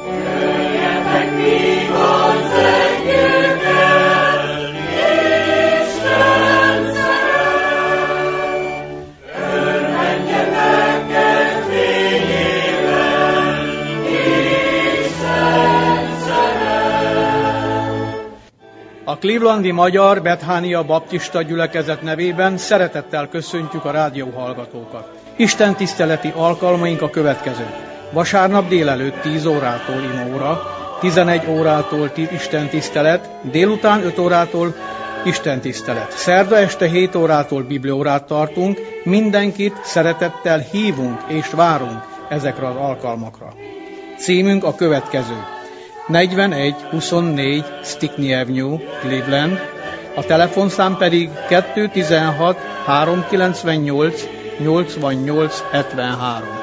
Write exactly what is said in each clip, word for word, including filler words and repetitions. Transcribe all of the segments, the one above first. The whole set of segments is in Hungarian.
A clevelandi Magyar Bethánia Baptista gyülekezet nevében szeretettel köszöntjük a rádióhallgatókat. Isten tiszteleti alkalmaink a következők. Vasárnap délelőtt tíz órától imóra, tizenegy órától Isten tisztelet, délután öt órától Isten tisztelet. Szerda este hét órától bibliórát tartunk, mindenkit szeretettel hívunk és várunk ezekre az alkalmakra. Címünk a következő. negyvenegy huszonnégy Stickney Avenue, Cleveland, a telefonszám pedig kettő tizenhat háromszázkilencvennyolc nyolcvannyolc hetvenhárom.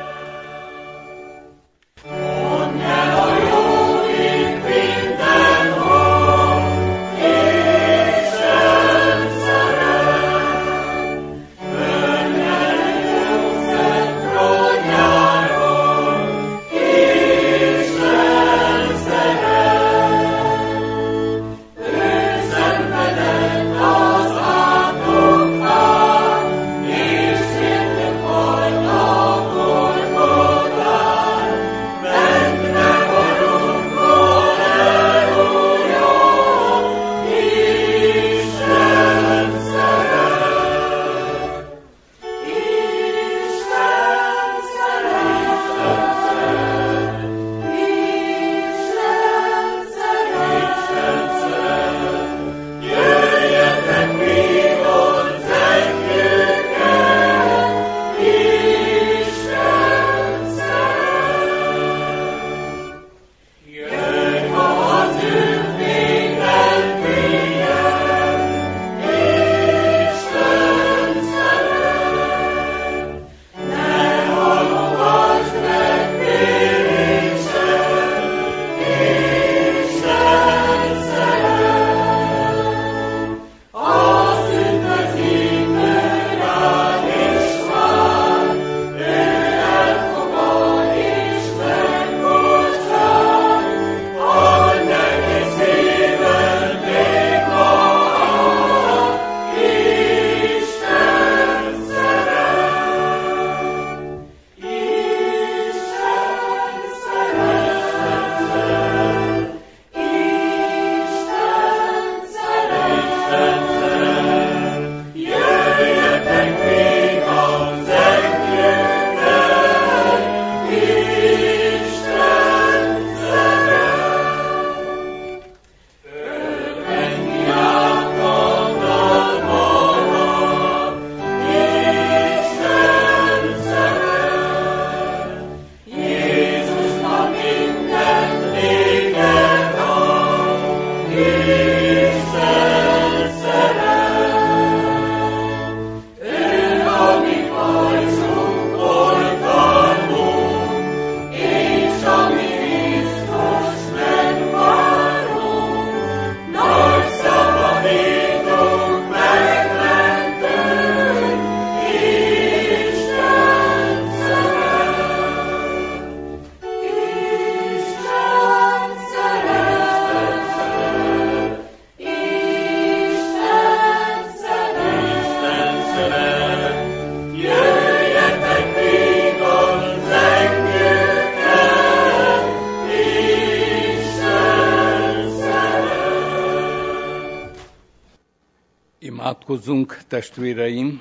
Imádkozzunk, testvéreim!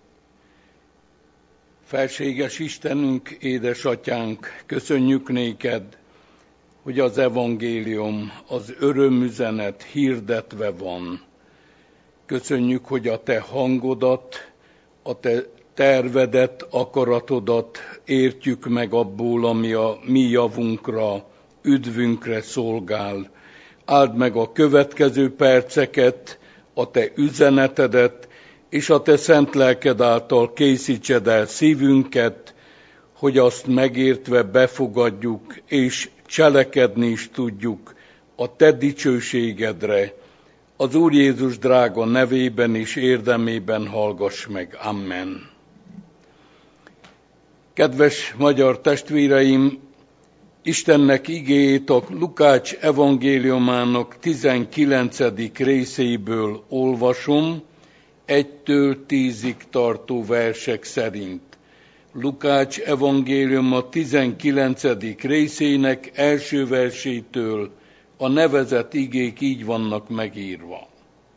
Felséges Istenünk, édesatyánk, köszönjük néked, hogy az evangélium, az örömüzenet hirdetve van. Köszönjük, hogy a te hangodat, a te tervedet, akaratodat értjük meg abból, ami a mi javunkra, üdvünkre szolgál. Áld meg a következő perceket, a te üzenetedet, és a te szent lelked által készítsed el szívünket, hogy azt megértve befogadjuk, és cselekedni is tudjuk a te dicsőségedre. Az Úr Jézus drága nevében és érdemében hallgass meg. Amen. Kedves magyar testvéreim, Istennek igéjét a Lukács evangéliumának tizenkilencedik részéből olvasom, egytől tízig tartó versek szerint. Lukács evangéliuma tizenkilencedik részének első versétől a nevezett igék így vannak megírva.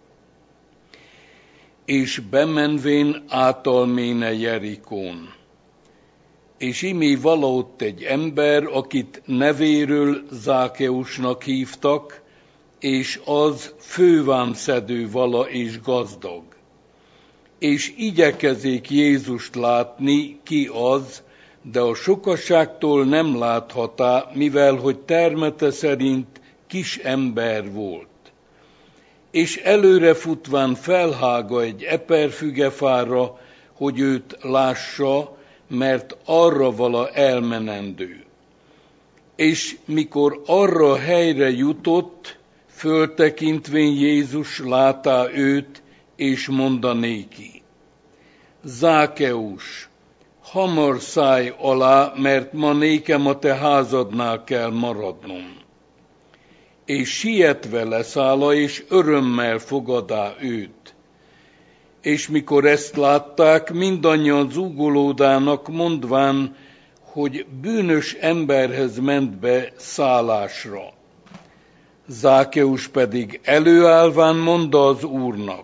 És bemenvén átalméne Jerikón. És imé valaott egy ember, akit nevéről Zákeusnak hívtak, és az fővámszedő vala és gazdag. És igyekezik Jézust látni, ki az, de a sokaságtól nem láthatá, mivel hogy termete szerint kis ember volt. És előre futván felhága egy eperfügefára, hogy őt lássa, mert arra vala elmenendő. És mikor arra a helyre jutott, föltekintvén Jézus látá őt, és mondanéki: Zákeus, hamar szállj alá, mert ma nékem a te házadnál kell maradnom. És sietve leszálla, és örömmel fogadá őt. És mikor ezt látták, mindannyian zúgolódának, mondván, hogy bűnös emberhez ment be szállásra. Zákeus pedig előállván mondta az Úrnak: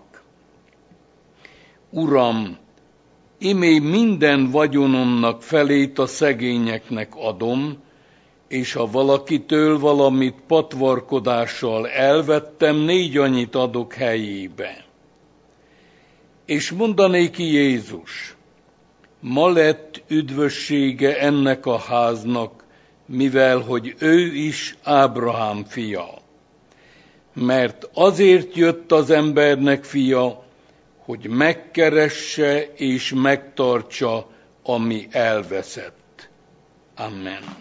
Uram, imé minden vagyonomnak felét a szegényeknek adom, és ha valakitől valamit patvarkodással elvettem, négy annyit adok helyébe. És mondanéki Jézus: ma lett üdvössége ennek a háznak, mivel hogy ő is Ábrahám fia. Mert azért jött az embernek fia, hogy megkeresse és megtartsa, ami elveszett. Amen.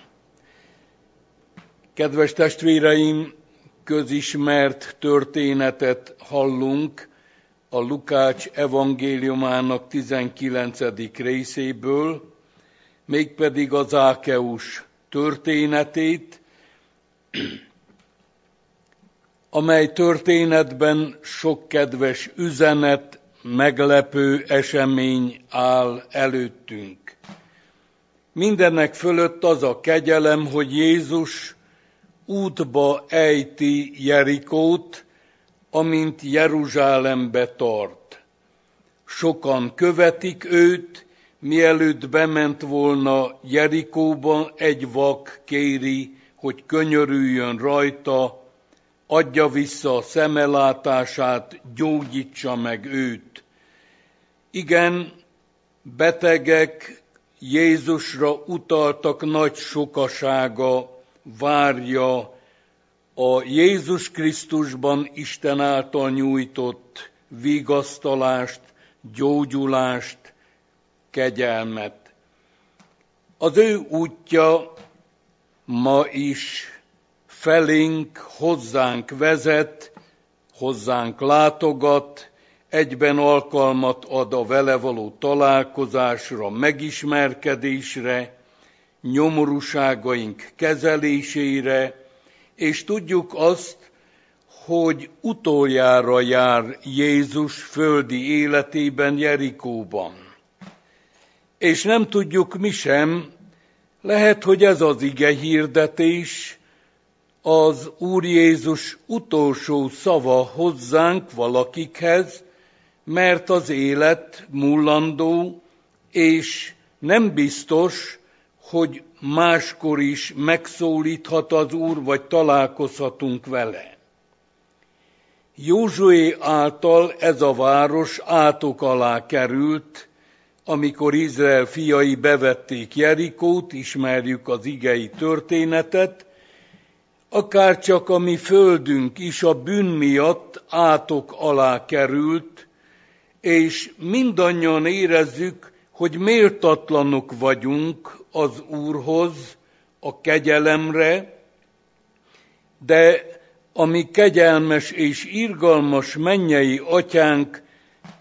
Kedves testvéreim, közismert történetet hallunk a Lukács evangéliumának tizenkilencedik részéből, mégpedig a Zákeus történetét, amely történetben sok kedves üzenet, meglepő esemény áll előttünk. Mindenek fölött az a kegyelem, hogy Jézus útba ejti Jerikót, amint Jeruzsálembe tart. Sokan követik őt, mielőtt bement volna Jerikóba, egy vak kéri, hogy könyörüljön rajta, adja vissza a szemelátását, gyógyítsa meg őt. Igen, betegek Jézusra utaltak nagy sokasága, várja a Jézus Krisztusban Isten által nyújtott vigasztalást, gyógyulást, kegyelmet. Az ő útja ma is felénk, hozzánk vezet, hozzánk látogat, egyben alkalmat ad a vele való találkozásra, megismerkedésre, nyomorúságaink kezelésére, és tudjuk azt, hogy utoljára jár Jézus földi életében Jerikóban. És nem tudjuk mi sem, lehet, hogy ez az ige hirdetés, az Úr Jézus utolsó szava hozzánk valakikhez, mert az élet múlandó, és nem biztos, hogy máskor is megszólíthat az Úr, vagy találkozhatunk vele. Józsué által ez a város átok alá került, amikor Izrael fiai bevették Jerikót, ismerjük az igei történetet, akárcsak a mi földünk is a bűn miatt átok alá került, és mindannyian érezzük, hogy méltatlanok vagyunk az Úrhoz, a kegyelemre, de a mi kegyelmes és irgalmas mennyei atyánk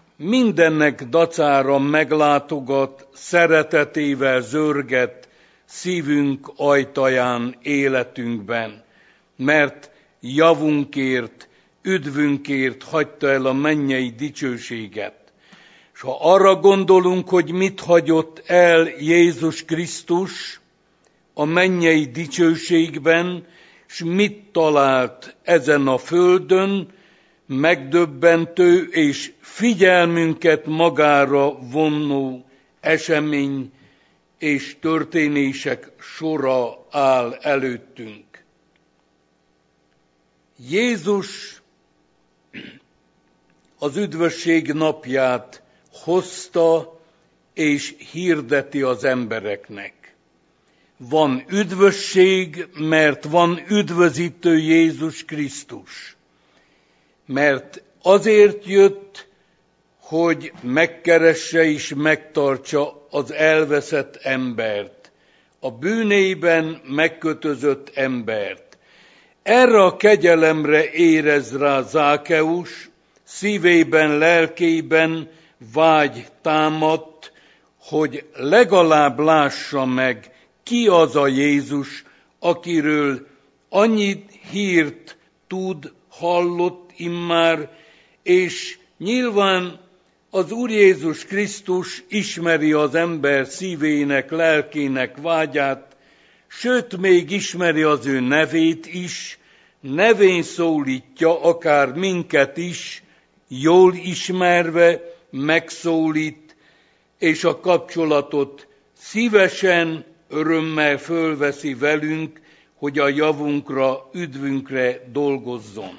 mindennek dacára meglátogat, szeretetével zörget szívünk ajtaján, életünkben, mert javunkért, üdvünkért hagyta el a mennyei dicsőséget. És ha arra gondolunk, hogy mit hagyott el Jézus Krisztus a mennyei dicsőségben, és mit talált ezen a földön, megdöbbentő és figyelmünket magára vonó esemény és történések sora áll előttünk. Jézus az üdvösség napját hozta és hirdeti az embereknek. Van üdvösség, mert van üdvözítő Jézus Krisztus. Mert azért jött, hogy megkeresse és megtartsa az elveszett embert, a bűneiben megkötözött embert. Erre a kegyelemre érez rá Zákeus, szívében, lelkében vágy támadt, hogy legalább lássa meg, ki az a Jézus, akiről annyit hírt tud, hallott immár, és nyilván az Úr Jézus Krisztus ismeri az ember szívének, lelkének vágyát, sőt, még ismeri az ő nevét is, nevén szólítja akár minket is, jól ismerve megszólít, és a kapcsolatot szívesen, örömmel fölveszi velünk, hogy a javunkra, üdvünkre dolgozzon.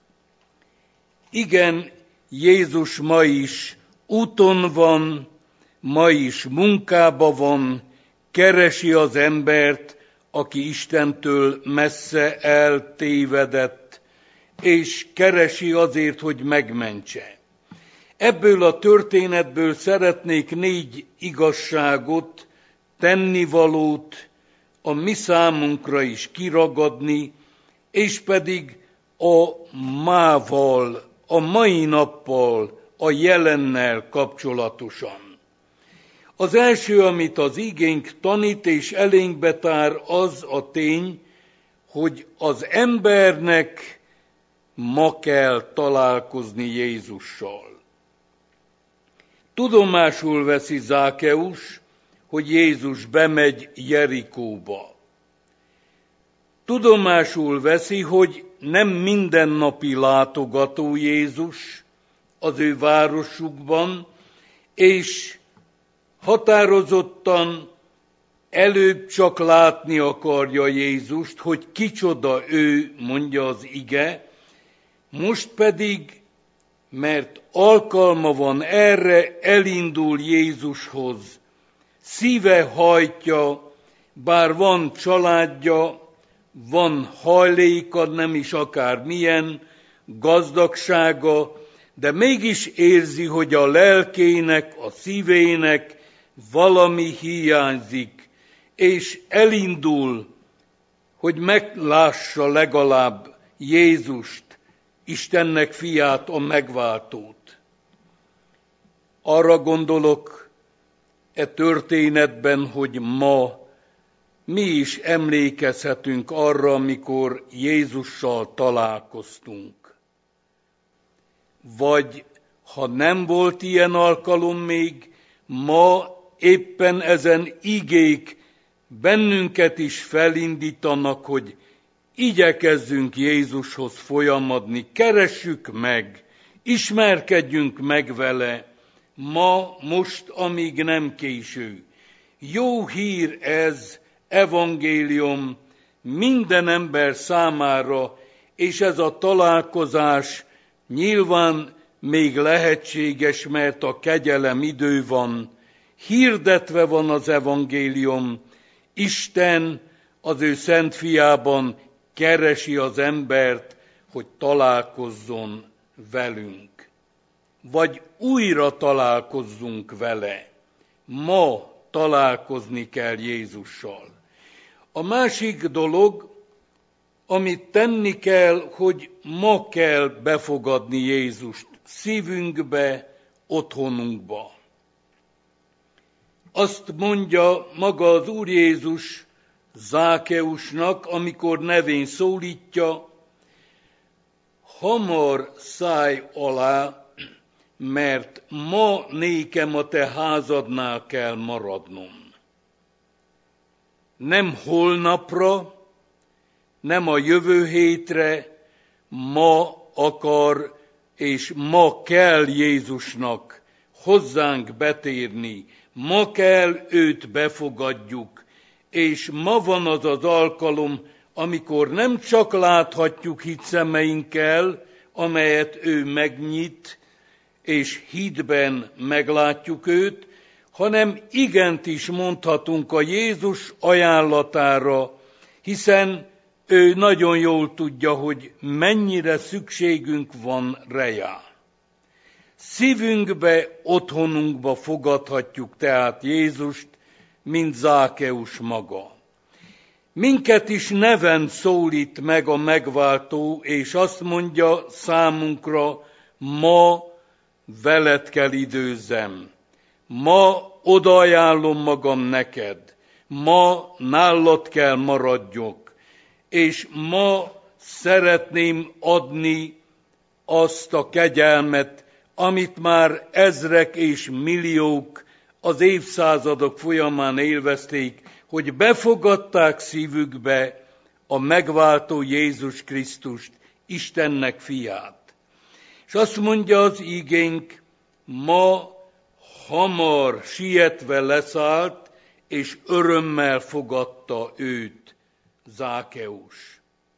Igen, Jézus ma is úton van, ma is munkába van, keresi az embert, aki Istentől messze eltévedett, és keresi azért, hogy megmentse. Ebből a történetből szeretnék négy igazságot, tennivalót a mi számunkra is kiragadni, és pedig a mával, a mai nappal, a jelennel kapcsolatosan. Az első, amit az igénk tanít és elénkbe tár, az a tény, hogy az embernek ma kell találkozni Jézussal. Tudomásul veszi Zákeus, hogy Jézus bemegy Jerikóba. Tudomásul veszi, hogy nem mindennapi látogató Jézus az ő városukban, és határozottan előbb csak látni akarja Jézust, hogy kicsoda ő, mondja az ige, most pedig, mert alkalma van erre, elindul Jézushoz. Szíve hajtja, bár van családja, van hajléka, nem is akár milyen, gazdagsága, de mégis érzi, hogy a lelkének, a szívének valami hiányzik, és elindul, hogy meglássa legalább Jézust, Istennek fiát, a megváltót. Arra gondolok e történetben, hogy ma mi is emlékezhetünk arra, amikor Jézussal találkoztunk. Vagy ha nem volt ilyen alkalom még, ma éppen ezen igék bennünket is felindítanak, hogy igyekezzünk Jézushoz folyamodni, keressük meg, ismerkedjünk meg vele, ma, most, amíg nem késő. Jó hír ez, evangélium minden ember számára, és ez a találkozás nyilván még lehetséges, mert a kegyelem idő van, hirdetve van az evangélium, Isten az ő szent fiában keresi az embert, hogy találkozzon velünk. Vagy újra találkozzunk vele. Ma találkozni kell Jézussal. A másik dolog, amit tenni kell, hogy ma kell befogadni Jézust szívünkbe, otthonunkba. Azt mondja maga az Úr Jézus Zákeusnak, amikor nevén szólítja, hamar szállj alá, mert ma nékem a te házadnál kell maradnom. Nem holnapra, nem a jövő hétre, ma akar és ma kell Jézusnak hozzánk betérni, ma kell őt befogadjuk, és ma van az az alkalom, amikor nem csak láthatjuk hitszemeinkkel, amelyet ő megnyit, és hitben meglátjuk őt, hanem igent is mondhatunk a Jézus ajánlatára, hiszen ő nagyon jól tudja, hogy mennyire szükségünk van rejá. Szívünkbe, otthonunkba fogadhatjuk tehát Jézust, mint Zákeus maga. Minket is neven szólít meg a megváltó, és azt mondja számunkra, ma veled kell időzzem, ma odaajánlom magam neked, ma nálad kell maradjak, és ma szeretném adni azt a kegyelmet, amit már ezrek és milliók az évszázadok folyamán élvezték, hogy befogadták szívükbe a megváltó Jézus Krisztust, Istennek fiát. És azt mondja az igénk, ma hamar sietve leszállt, és örömmel fogadta őt, Zákeus.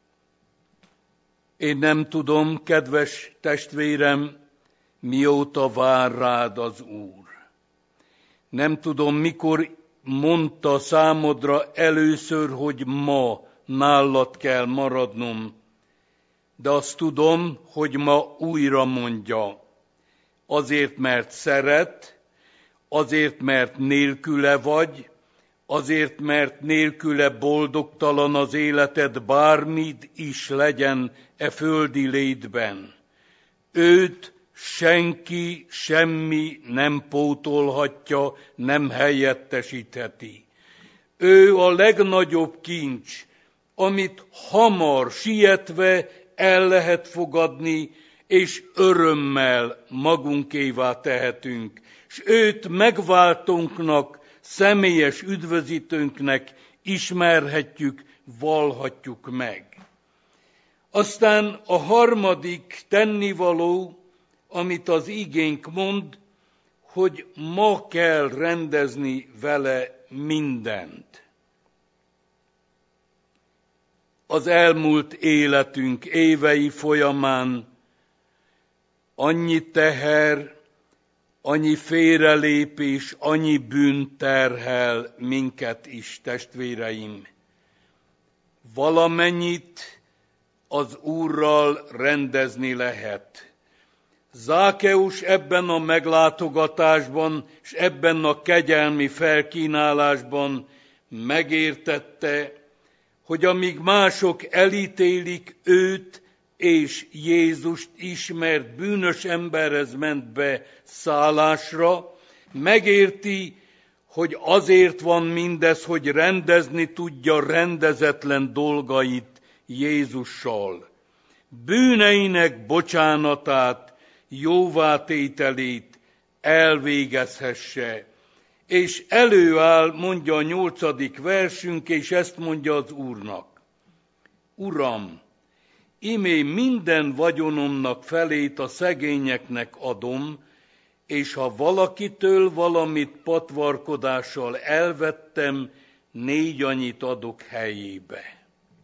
Én nem tudom, kedves testvérem, mióta vár rád az Úr. Nem tudom, mikor mondta számodra először, hogy ma nálad kell maradnom, de azt tudom, hogy ma újra mondja. Azért, mert szeret, azért, mert nélküle vagy, azért, mert nélküle boldogtalan az életed, bármit is legyen e földi létben. Őt senki, semmi nem pótolhatja, nem helyettesítheti. Ő a legnagyobb kincs, amit hamar, sietve el lehet fogadni, és örömmel magunkévá tehetünk, s őt megváltónknak, személyes üdvözítőnknek ismerhetjük, vallhatjuk meg. Aztán a harmadik tennivaló, amit az igénk mond, hogy ma kell rendezni vele mindent. Az elmúlt életünk évei folyamán annyi teher, annyi félrelépés, annyi bűn terhel minket is, testvéreim. Valamennyit az Úrral rendezni lehet. Zákeus ebben a meglátogatásban, és ebben a kegyelmi felkínálásban megértette, hogy amíg mások elítélik őt és Jézust ismert bűnös emberhez ment be szállásra, megérti, hogy azért van mindez, hogy rendezni tudja rendezetlen dolgait Jézussal. Bűneinek bocsánatát, jóvátételét elvégezhesse. És előáll, mondja a nyolcadik versünk, és ezt mondja az Úrnak. Uram, imé minden vagyonomnak felét a szegényeknek adom, és ha valakitől valamit patvarkodással elvettem, négy annyit adok helyébe.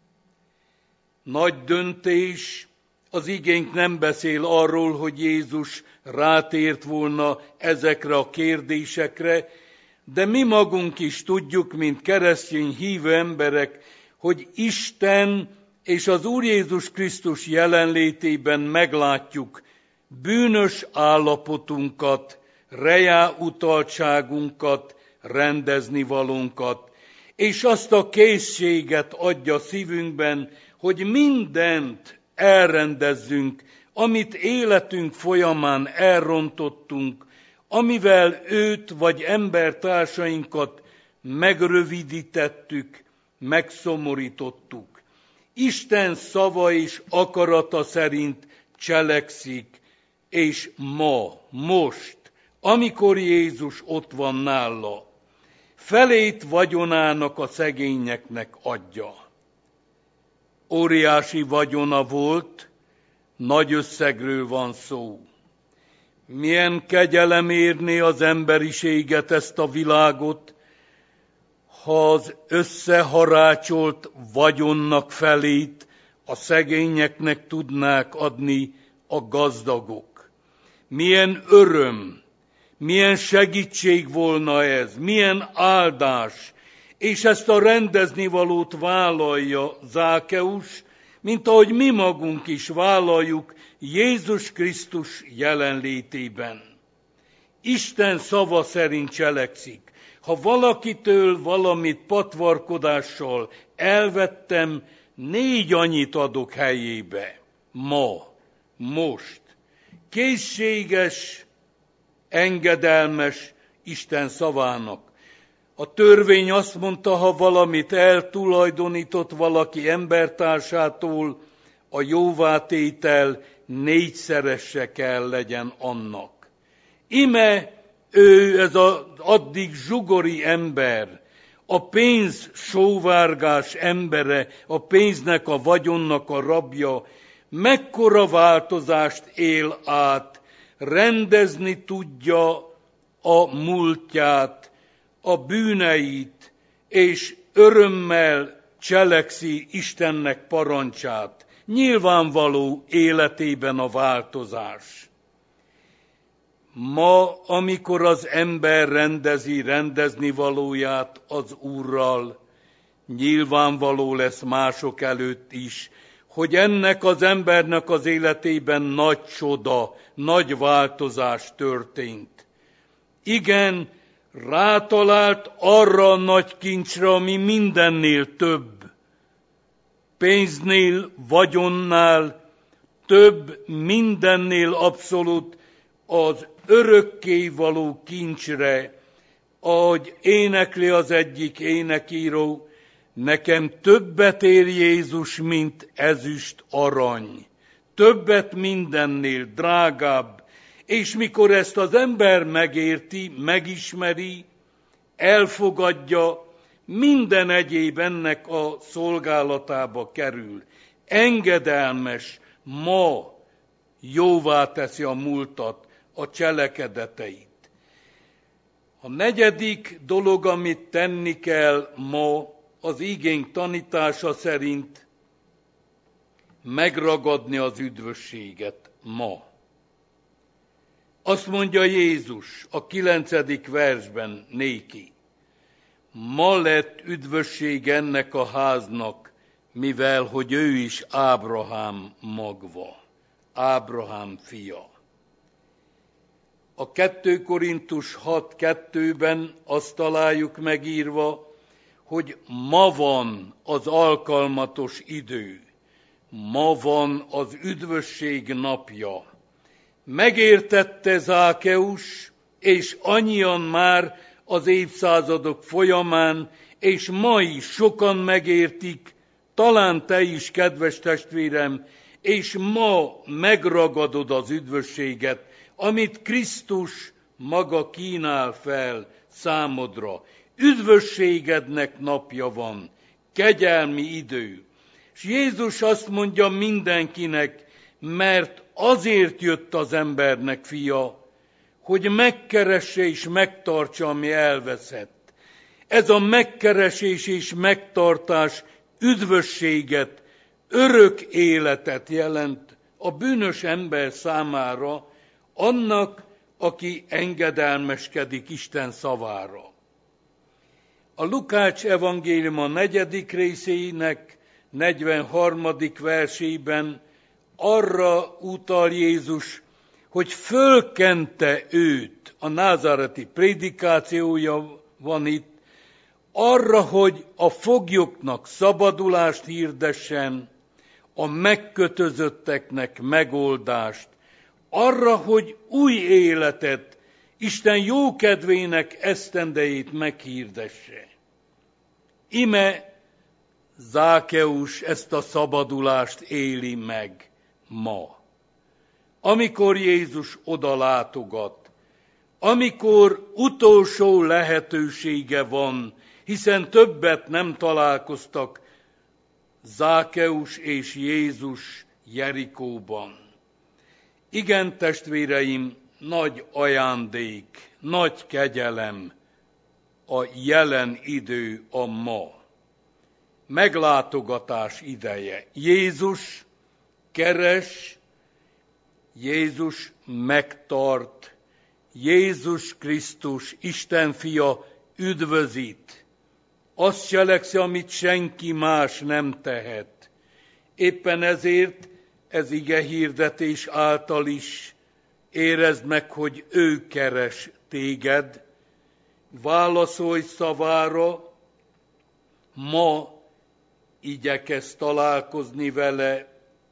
Nagy döntés, az igénk nem beszél arról, hogy Jézus rátért volna ezekre a kérdésekre, de mi magunk is tudjuk, mint keresztény hívő emberek, hogy Isten és az Úr Jézus Krisztus jelenlétében meglátjuk bűnös állapotunkat, rejá utaltságunkat, rendeznivalónkat, és azt a készséget adja szívünkben, hogy mindent elrendezzünk, amit életünk folyamán elrontottunk, amivel őt vagy embertársainkat megrövidítettük, megszomorítottuk. Isten szava és akarata szerint cselekszik, és ma, most, amikor Jézus ott van nála, felét vagyonának a szegényeknek adja. Óriási vagyona volt, nagy összegről van szó. Milyen kegyelem érné az emberiséget, ezt a világot, ha az összeharácsolt vagyonnak felét a szegényeknek tudnák adni a gazdagok. Milyen öröm, milyen segítség volna ez, milyen áldás, és ezt a rendeznivalót vállalja Zákeus, mint ahogy mi magunk is vállaljuk Jézus Krisztus jelenlétében. Isten szava szerint cselekszik. Ha valakitől valamit patvarkodással elvettem, négy annyit adok helyébe. Ma, most. Készséges, engedelmes Isten szavának. A törvény azt mondta, ha valamit eltulajdonított valaki embertársától, a jóvátétel négyszerese kell legyen annak. Ime ő, ez az addig zsugori ember, a pénz sóvárgás embere, a pénznek, a vagyonnak a rabja, mekkora változást él át, rendezni tudja a múltját, a bűneit, és örömmel cselekszi Istennek parancsát. Nyilvánvaló életében a változás. Ma, amikor az ember rendezi rendezni valóját az Úrral, nyilvánvaló lesz mások előtt is, hogy ennek az embernek az életében nagy csoda, nagy változás történt. Igen, rátalált arra a nagy kincsre, ami mindennél több. Pénznél, vagyonnál, több, mindennél abszolút az örökkévaló kincsre, ahogy énekli az egyik énekíró, nekem többet ér Jézus, mint ezüst arany. Többet mindennél drágább, és mikor ezt az ember megérti, megismeri, elfogadja, minden egyéb ennek a szolgálatába kerül. Engedelmes, ma jóvá teszi a múltat, a cselekedeteit. A negyedik dolog, amit tenni kell ma, az igénk tanítása szerint megragadni az üdvösséget ma. Azt mondja Jézus a kilencedik versben néki. Ma lett üdvösség ennek a háznak, mivel hogy ő is Ábrahám magva, Ábrahám fia. A kettő Korintus hat kettőben azt találjuk megírva, hogy ma van az alkalmatos idő, ma van az üdvösség napja. Megértette Zákeus, és annyian már az évszázadok folyamán, és ma is sokan megértik, talán te is, kedves testvérem, és ma megragadod az üdvösséget, amit Krisztus maga kínál fel számodra. Üdvösségednek napja van, kegyelmi idő. És Jézus azt mondja mindenkinek, mert azért jött az embernek fia, hogy megkeresse és megtartsa, ami elveszett. Ez a megkeresés és megtartás üdvösséget, örök életet jelent a bűnös ember számára, annak, aki engedelmeskedik Isten szavára. A Lukács evangélium a negyedik részének negyvenharmadik versében arra utal Jézus, hogy fölkente őt, a názáreti prédikációja van itt, arra, hogy a foglyoknak szabadulást hirdessen, a megkötözötteknek megoldást, arra, hogy új életet Isten jókedvének esztendejét meghirdesse. Ime Zákeus ezt a szabadulást éli meg ma. Amikor Jézus oda látogat, amikor utolsó lehetősége van, hiszen többet nem találkoztak Zákeus és Jézus Jerikóban. Igen, testvéreim, nagy ajándék, nagy kegyelem a jelen idő, a ma. Meglátogatás ideje. Jézus keres, Jézus megtart, Jézus Krisztus, Isten fia üdvözít. Azt cselekszi, amit senki más nem tehet. Éppen ezért ez igehirdetés által is érezd meg, hogy ő keres téged. Válaszolj szavára, ma igyekezz találkozni vele,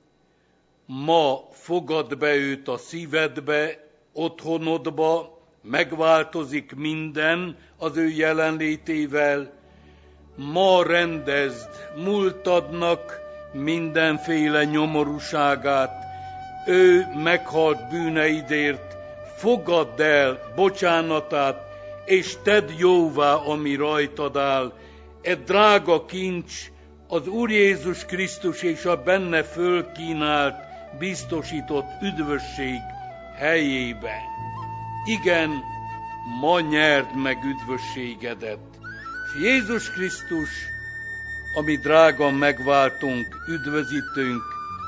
ma fogadd be őt a szívedbe, otthonodba, megváltozik minden az ő jelenlétével. Ma rendezd múltadnak mindenféle nyomorúságát, ő meghalt bűneidért, fogadd el bocsánatát, és tedd jóvá, ami rajtad áll. E drága kincs az Úr Jézus Krisztus és a benne fölkínált, biztosított üdvösség helyébe. Igen, ma nyerd meg üdvösségedet. És Jézus Krisztus, ami drága megváltunk, üdvözítőnk,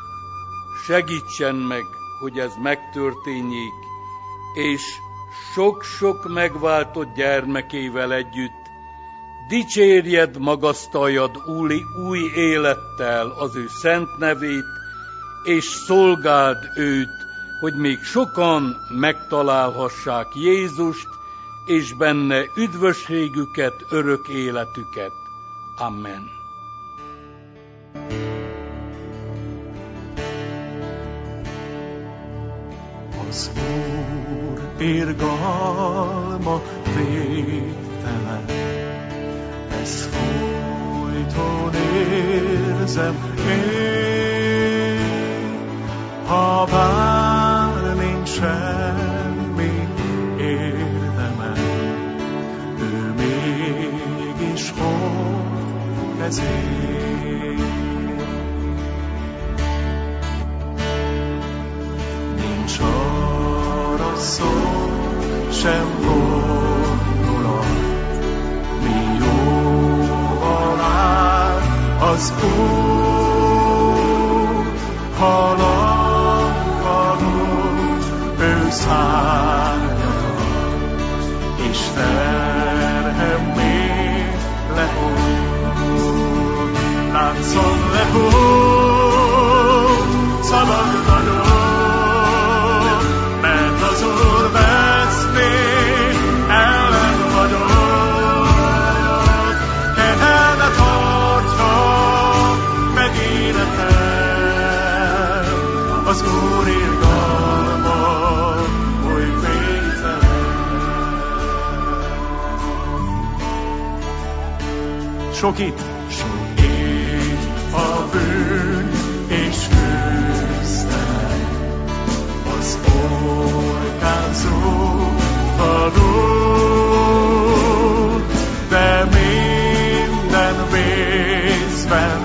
segítsen meg, hogy ez megtörténjék, és sok-sok megváltott gyermekével együtt dicsérjed, magasztaljad új, új élettel az ő szent nevét, és szolgáld őt, hogy még sokan megtalálhassák Jézust, és benne üdvösségüket, örök életüket. Amen. Az Úr irgalma végtelen, ezt folyton érzem én, ha bár nincs semmi érdemem, ő mégis hord kezén. Nincs arra szó, sem gondolat, mi jóval áll az Úr, halankadott ő szárnyadat, és terhem még lehull, láncon lehull, szabad vagyok. Az Úr irgalma oly végtelen. Sok itt, sok itt a bűn és küzdelem, az orkán zúgdalul, de minden vészben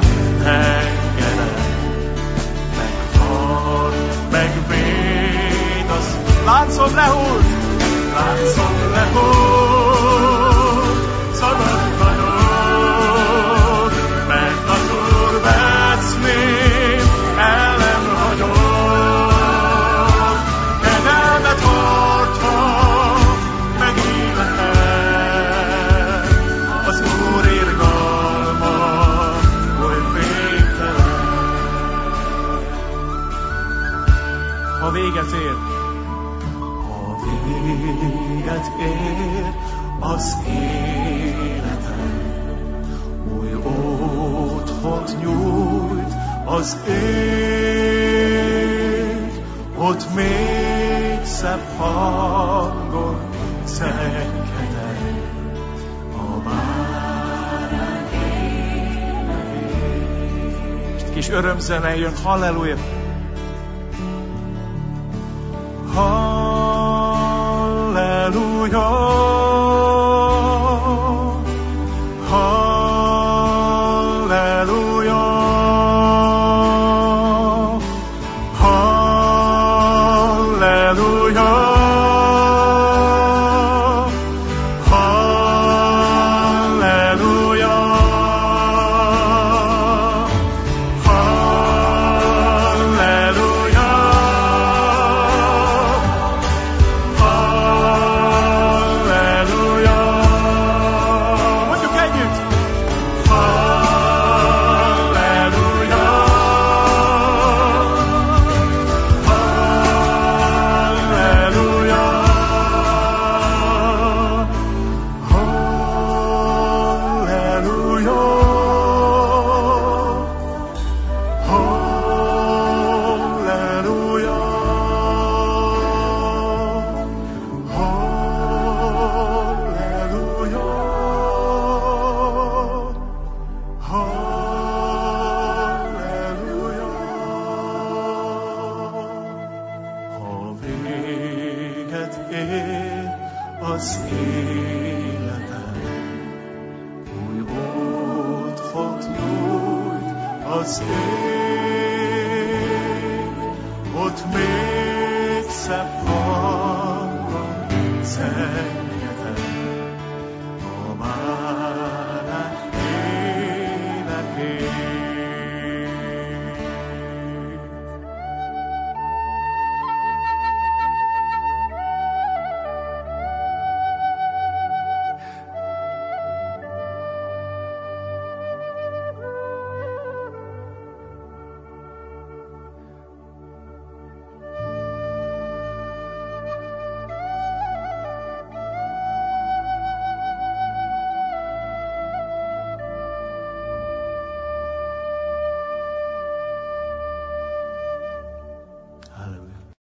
láncom lehúlt, láncom lehúlt, szabad vagyok, mert az Úr vesz még, el nem hagyom, kegyelmet hordva, meg életem, az Úr irgalma oly végtelen. Ha véget ér, véget ér az életem, új otthont nyújt az ég, ott még szebb hangon megzenkedem a bárány énekét. Kis örömzene jön, halleluja! Halleluja! Halleluja! Halleluja! Az életem új otthont nyújt az ég, ott még szebb hangon zeng.